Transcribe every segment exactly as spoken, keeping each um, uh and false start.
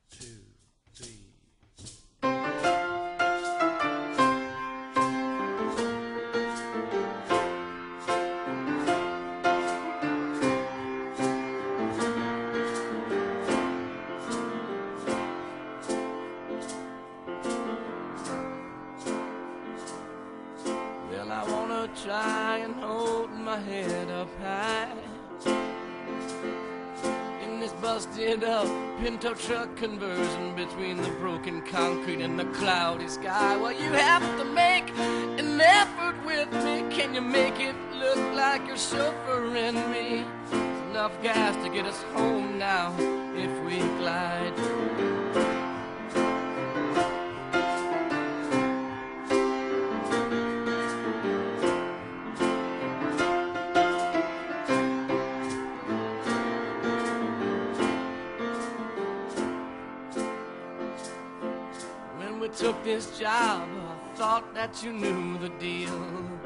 two, three. Well, I wanna try and hold my head up high in this busted up Pinto truck conversion between the broken concrete and the cloudy sky. Well, you have to make an effort with me. Can you make it look like you're chauffeuring me? There's enough gas to get us home now if we glide. When we took this job, I thought that you knew the deal.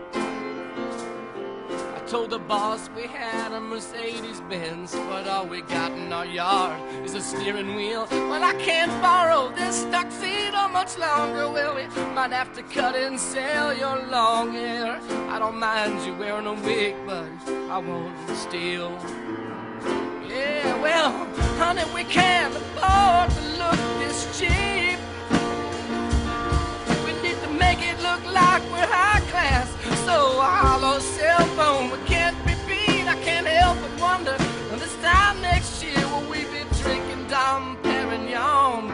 I told the boss we had a Mercedes-Benz, but all we got in our yard is a steering wheel. Well, I can't borrow this tuxedo much longer. Well, we might have to cut and sell your long hair. I don't mind you wearing a wig, but I won't steal. Yeah, well, honey, we can't afford to look this cheap. Make it look like we're high class. So a hollow cell phone, we can't be beat. I can't help but wonder, this time next year will we be drinking Dom Perignon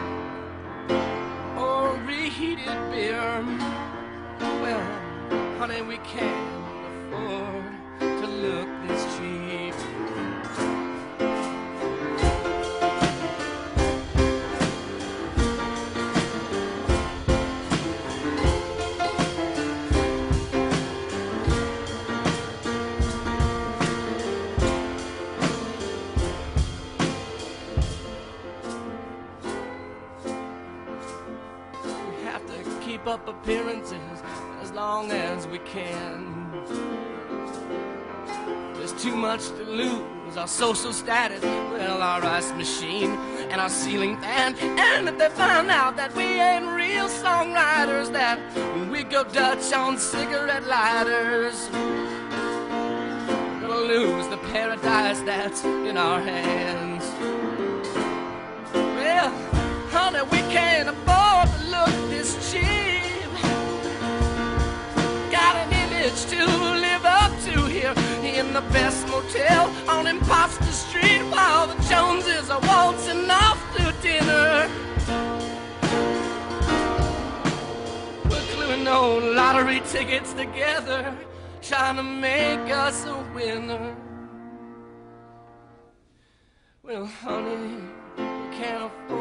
or reheated beer? Well, honey, we can't afford to look this cheap. Keep up appearances as long as we can. There's too much to lose, our social status, well, our ice machine and our ceiling fan. And if they find out that we ain't real songwriters, that we go Dutch on cigarette lighters, we're gonna lose the paradise that's in our hands. Well, honey, we can't afford to look this cheap. Got an image to live up to here in the best motel on Imposter Street, while the Joneses are waltzing off to dinner. We're gluing old lottery tickets together, trying to make us a winner. Well, honey, we can't afford